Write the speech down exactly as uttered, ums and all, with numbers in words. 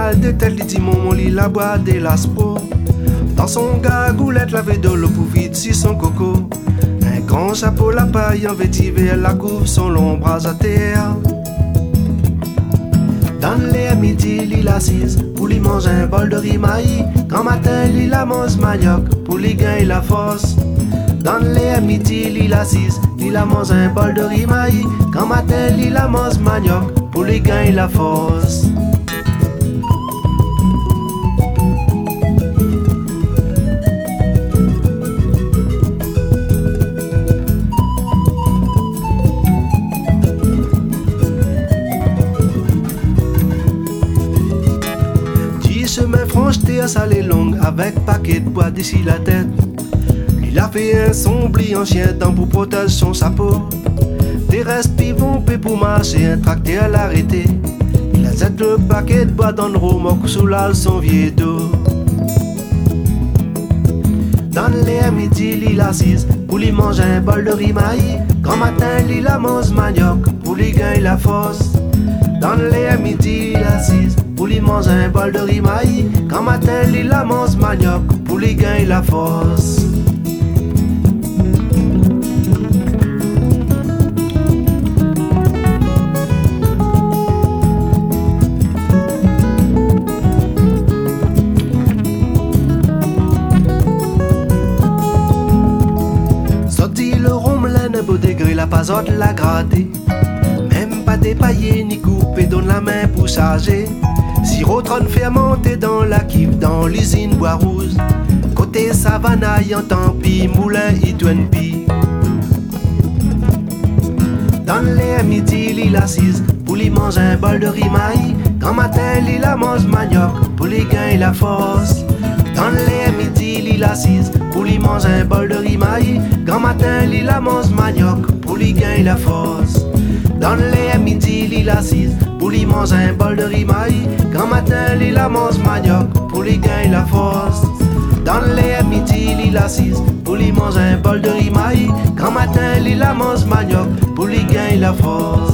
mal de tête, il dit mon lit la boîte de l'aspo. Dans son gagoulette, lavé de l'eau pour vide si son coco. Un grand chapeau, la paille en vétiver, elle la couvre son long bras à terre. Dans les midi, il assise pour lui manger un bol de riz maïs. Quand matin, il la mange manioc pour lui gagner la force. Dans les midi, il assise, il la mange un bol de riz maïs. Quand matin, il la mange manioc pour lui gagner la force. Chemin francheté à salée longue avec paquet de bois d'ici la tête. Il a fait un sombli en chien dent pour protéger son chapeau. Des restes vont pour marcher, un tracteur à l'arrêter. Il a zette le paquet de bois dans le remorque sous la son vieux dos. Dans les midi, il assise pour lui manger un bol de riz maïs. Quand matin, il la mange manioc pour lui gagner la force. Dans les midi, il assise pour lui manger un bol de riz maïs. Quand matin, il la mange manioc pour lui gagner la force. Sorti le romelin, un beau degré, la pasote l'a gratté. Même pas dépaillé ni coupé, donne la main pour charger. Sirotron fermenté dans la kive, dans l'usine bois rouge. Côté savanaille en tant pis, moulin y douane pis. Dans les midi, il assise pour lui manger un bol de riz maïs. Quand matin, il la mange manioc pour lui gagner la force. Dans les midi, il assise pour lui manger un bol de riz maïs. Quand matin, il la mange manioc pour lui gagner la force. Dans les midi, il assise pour lui manger un bol de riz maïs. Quand matin, il la mange manioc pour lui gagner la force. Dans les midi, il assise pour lui manger un bol de riz maïs. Quand matin, il la mange manioc pour lui gagner la force.